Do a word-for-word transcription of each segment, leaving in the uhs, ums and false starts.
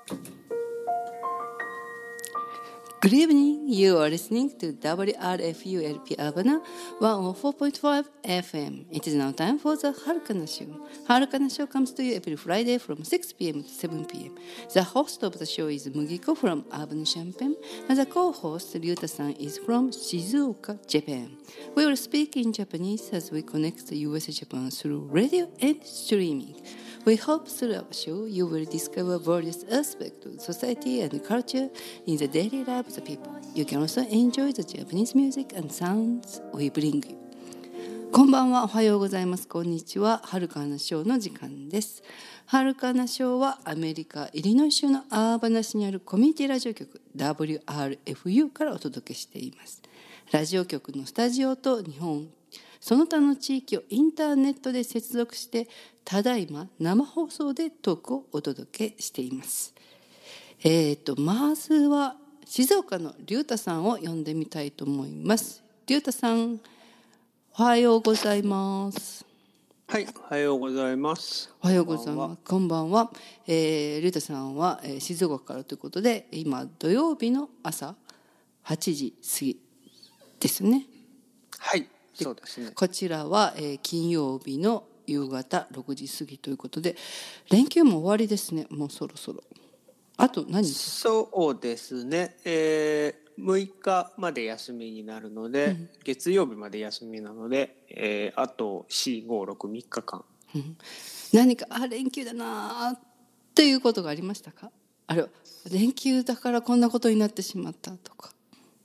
Good evening. You are listening to W R F U L P Urbana one oh four point five F M. It is now time for the Harukana Show. Harukana Show comes to you every Friday from six p.m. to seven p.m. The host of the show is Mugiko from Urban Champaign, and the co-host Ryuta-san is from Shizuoka, Japan. We will speak in Japanese as we connect the U S A Japan through radio and streaming. We hope through our show you will discover various aspects of society and culture in the daily life of the people. You can also enjoy the Japanese music and sounds we bring you. こんばんは、おはようございます。こんにちは。はるかなショーの時間です。はるかなショーはアメリカイリノイ州のアーバナ市にあるコミュニティラジオ局 ダブリューアールエフユー からお届けしています。ラジオ局のスタジオと日本その他の地域をインターネットで接続してただいま生放送でトークをお届けしています。えーと、まずは静岡の龍太さんを呼んでみたいと思います。龍太さん、おはようございます。 はい、おはようございます。 おはようございます。こんばんは。えー、龍太さんは、えー、静岡からということで、今土曜日の朝はちじ過ぎですね。 はい。そうですね、 こちらは、えー、金曜日の夕方ろくじ過ぎということで、連休も終わりですね。もうそろそろ。あと何？ そうですね、えー、むいかまで休みになるので、うん、月曜日まで休みなので、えー、あとよん、ご、ろく、みっかかん、 うん、何かあ連休だなっていうことがありましたか？あれは連休だからこんなことになってしまったとか。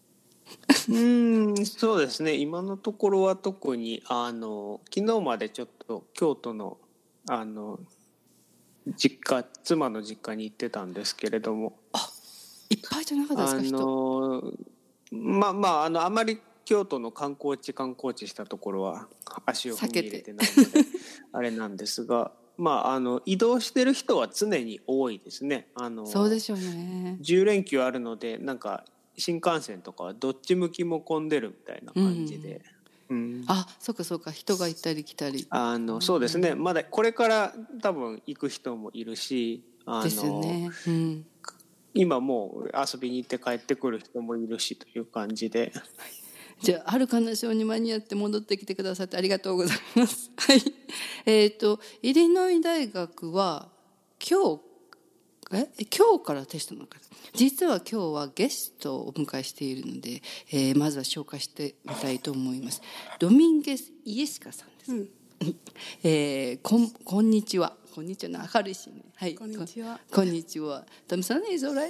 うんそうですね、今のところは特にあの昨日までちょっと京都のあの実家妻の実家に行ってたんですけれども、 あいっぱいじゃなかったですか？ あのまあまああのあまり京都の観光地観光地したところは足を踏み入れてないのであれなんですが、まああの移動してる人は常に多いですね。あのそうでしょうね。 じゅう連休あるのでなんか新幹線とかはどっち向きも混んでるみたいな感じで、 うんうん、あそうかそうか、人が行ったり来たり、 あのそうですね、まだこれから多分行く人もいるし、あのですよね、うん、 今もう遊びに行って帰ってくる人もいるしという感じで、はい、 じゃあはるかなショーに間に合って戻ってきてくださってありがとうございます。はい、えっとイリノイ大学は今日え今日からテストなのか。実は今日はゲストをお迎えしているので、えー、まずは紹介してみたいと思います。ドミンゲス・イエスカさんです、うんえー、こんこんにちは。こんにちは。明るいしね。はい。 こんにちは。 こんにちは。トムさん is alright.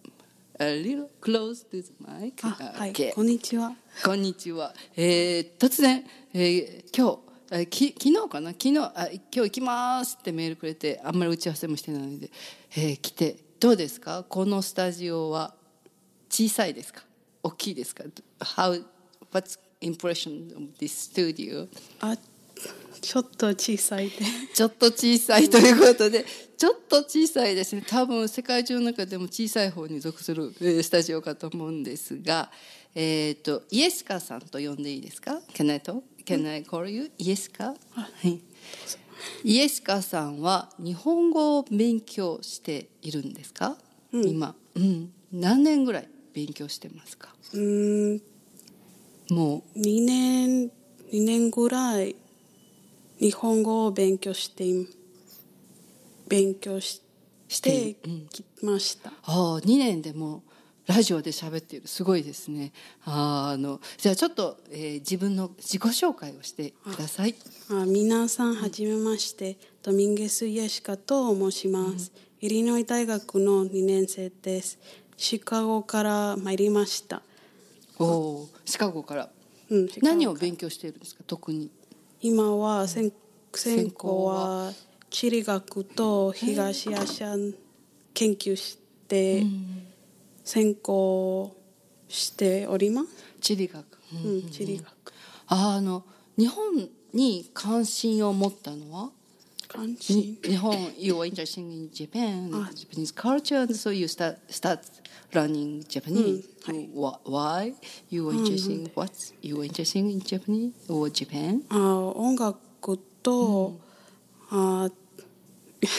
A little close to the mic. あ、はい。こんにちは。 こんにちは。えー、突然、えー、今日き昨日かな昨日あ今日行きますってメールくれて、あんまり打ち合わせもしてないので、えー、来てどうですか？このスタジオは小さいですか？大きいですか？ How what's impression of this studio? あちょっと小さいでちょっと小さいということでちょっと小さいですね。多分世界中の中でも小さい方に属するスタジオかと思うんですが、えーとイエスカさんと呼んでいいですか？ Can I talk? Can I call you? イエスカ？はい。イエスカさんは日本語を勉強しているんですか？うん、今、うん、何年ぐらい勉強してますか？ うーんもうにねんにねんぐらい日本語を勉強して勉強ししてきました。 うん、あにねんでもラジオで喋っている、すごいですね。あのじゃあちょっと、えー、自分の自己紹介をしてください。 あ皆さんはじめまして、ドミンゲス・イエシカと申します、うん、イリノイ大学のにねん生です。シカゴから参りました。 おシカゴから、 うん、 何を勉強しているんですか？特に今は専攻は地理学と東アジア研究して、うん専攻しております。 地理学、 うんうん、地理学。 ああの日本に関心を持ったのは？ 関心。 日本 You were interested in Japan, Japanese culture, and so you start start learning Japanese. うん、 はい、Why you were interested in what you were interested in Japanese or Japan? あ音楽と、うん、あ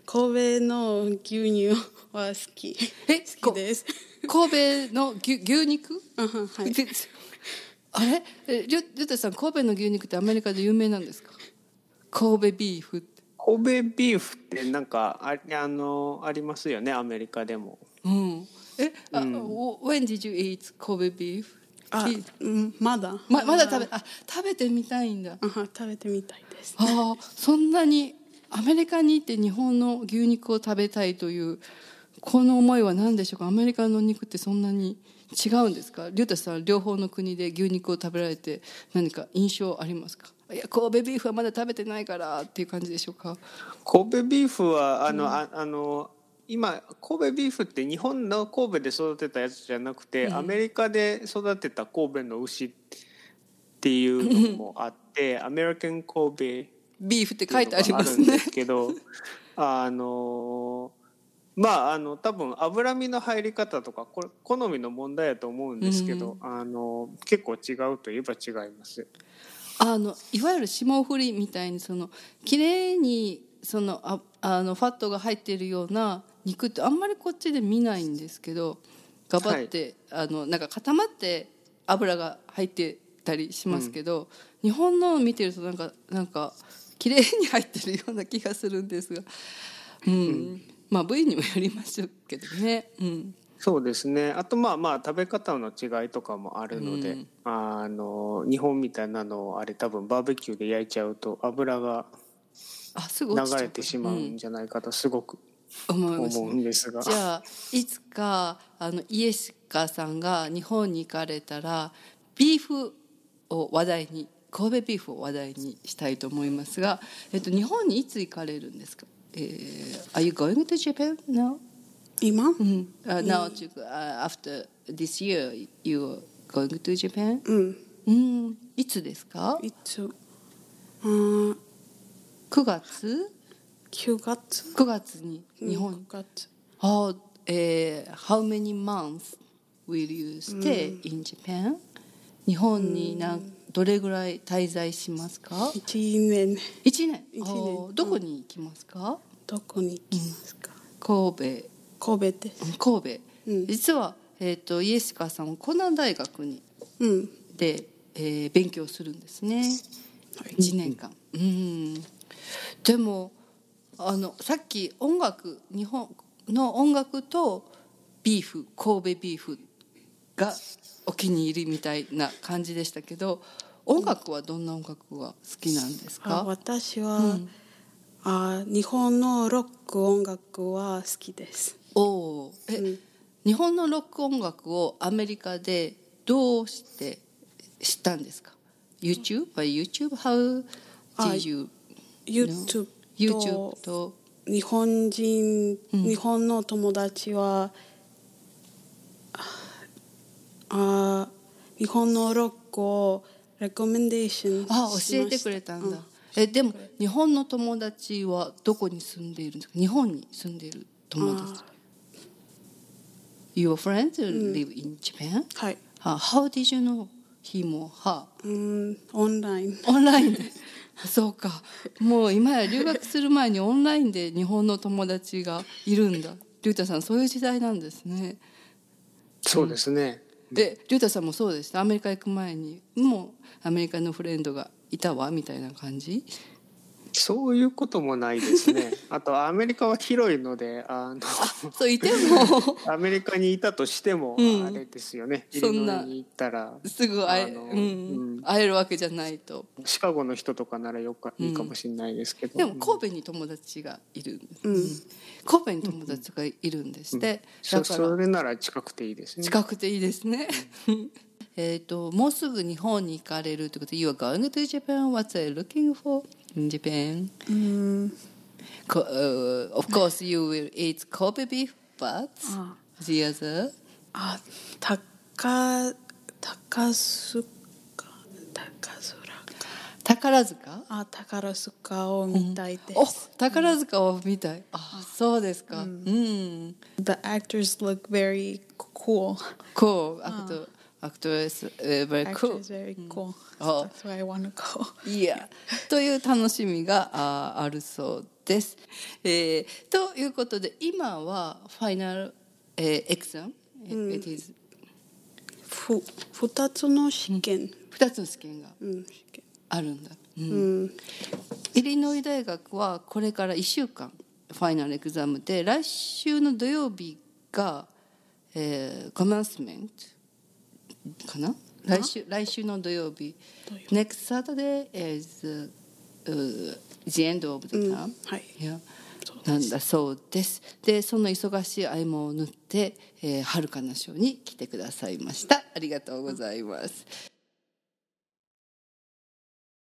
神戸の牛乳は好き。 え好きです。 神戸の牛牛肉あははい。 あれえりょりょうたさん、神戸の牛肉ってアメリカで有名なんですか？神戸ビーフって。 神戸ビーフってなんか あ, あのありますよね、アメリカでも。 うん、え、あ、うん、When did you eat 神戸ビーフ？ あ、うん、まだま, まだ食べあ食べてみたいんだ。 あは食べてみたいです、ね、 あそんなにアメリカに行って日本の牛肉を食べたいというこの思いは何でしょうか？アメリカの肉ってそんなに違うんですか？りゅうたさん、両方の国で牛肉を食べられて何か印象ありますか？いや神戸ビーフはまだ食べてないからっていう感じでしょうか？ 神戸ビーフはあの、うん、あ, あの今神戸ビーフって日本の神戸で育てたやつじゃなくて、うん、アメリカで育てた神戸の牛っていうのもあってアメリカン神戸ビーフって書いてありますね。 あるんですけどあのまああの多分脂身の入り方とかこれ好みの問題だと思うんですけど、うん、あの結構違うといえば違います。 あのいわゆる霜降りみたいにその綺麗にそのああのファットが入っているような肉ってあんまりこっちで見ないんですけど、ガバって、はい、あのなんか固まって油が入ってたりしますけど、うん、日本のを見てるとなんかなんか綺麗に入ってるような気がするんですが、うん、うん、まあ部位にもよりますけどね。うん、 そうですね。あとまあまあ食べ方の違いとかもあるので、うん、あの日本みたいなのをあれ多分バーベキューで焼いちゃうと油が流れてしまうんじゃないかとすごく思うんですが、 じゃあいつかあのイエシカさんが日本に行かれたらビーフを話題に神戸ビーフを話題にしたいと思いますが、えっと、日本にいつ行かれるんですか？えー、Are you going to Japan now? 今、うん uh, Now to, uh, after this year you are going to Japan? うん、 うん、いつですか？ いつ、うんくがつくがつくがつに日本、うん、 くがつ How, えー、How many months will you stay、うん、in Japan? 日本に何、うん、どれぐらい滞在しますか？ いちねんいちねんどこに行きますか？ どこに行きますか？ 神戸神戸です。 神戸、 うん、 実は、えーと、イエシカさんは湖南大学に、 うん、 で、えー、勉強するんですね、はい、いちねんかん、うん、でもあのさっき音楽日本の音楽とビーフ神戸ビーフがお気に入りみたいな感じでしたけど、音楽はどんな音楽が好きなんですか？ あ私は、うん、あ日本のロック音楽は好きです。 おえ、うん、日本のロック音楽をアメリカでどうして知ったんですか？ YouTube? By YouTube? How did you YouTube YouTube と日本人、うん、日本の友達はあ日本のロックをレコメンデーションしました。 あ教えてくれたんだ、うん、えでも日本の友達はどこに住んでいるんですか？日本に住んでいる友達。Your friends live in Japan? はい。 How did you know him or her? うんオンライン。 オンラインでそうか、もう今や留学する前にオンラインで日本の友達がいるんだ。リュウタさんそういう時代なんですね。 そうですね、 うん、でリュウタさんもそうでした？アメリカ行く前にもうアメリカのフレンドがいたわみたいな感じ？ そういうこともないですね。あとアメリカは広いのであのそういてもアメリカにいたとしても、うん、あれですよね、イリノイに行ったらすぐ会え、うんうん、会えるわけじゃないと。 シカゴの人とかならよかいいかもしれないですけど、 うん、でも神戸に友達がいる、うん、神戸に友達がいるんですって、 うんうん、だからそれなら近くていいですね。 近くていいですね、うんえーともうすぐ日本に行かれるということで You are going to Japan. What are you looking for in Japan? Mm. Uh, of course you will eat Kobe beef, but the other? あ、高高須高須宝塚？ あ、宝塚を見たいです。 うん、お、宝塚を見たい。あ、そうですか。うん。 The actors look very cool. Cool. あと actress uh, very cool. Actually, it's very cool. Oh. That's why I want to go. Yeah. という楽しみが あ, あるそうです、えー。ということで今はファイナル、えー、エクザム、うん、It is ふ二つの試験、 二、うん、つの試験があるんだ、うんうん、イリノイ大学はこれからいっしゅうかんファイナルエクザムで来週の土曜日が、えー、コメンスメントかな来週来週の土曜日 Next Saturday is、uh, the end of the term、うん、 はい、 yeah. なんだそうです。でその忙しい合間を縫って、えー、はるかなショーに来てくださいました。ありがとうございます。